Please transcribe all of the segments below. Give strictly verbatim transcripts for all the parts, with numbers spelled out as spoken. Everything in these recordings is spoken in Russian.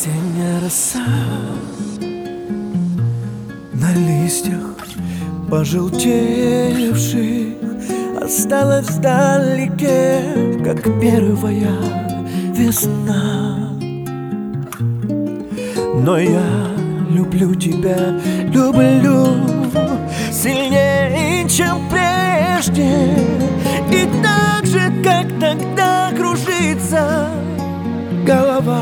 Осенняя роса на листьях пожелтевших осталась вдалеке, как первая весна. Но я люблю тебя, люблю сильнее, чем прежде. И так же, как тогда, кружится голова.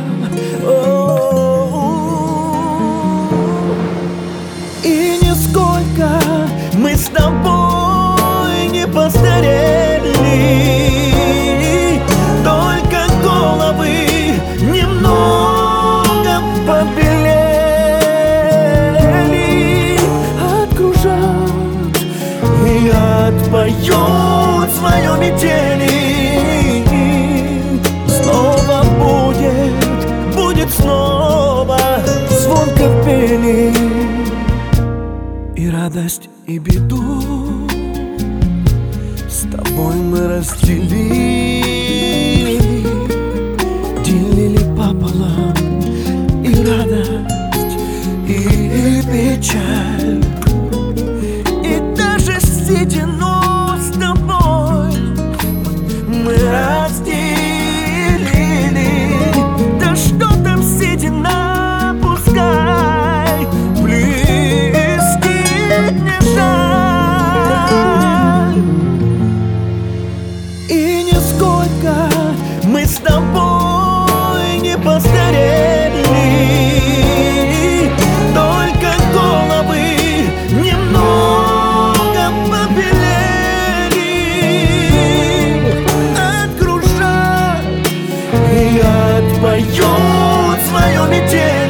И нисколько мы с тобой не постарели, только головы немного побелели. Откружат и отпоют свое метели. Снова будет, будет снова звон капели. И радость, и беду с тобой мы разделили, делили пополам и радость, и печаль. И даже седину с тобой мы разделили. Да что там седина, пускай, близких не жаль. И нисколько мы с тобой не постарели, только головы немного побелели. Откружат и отпоют свое метель.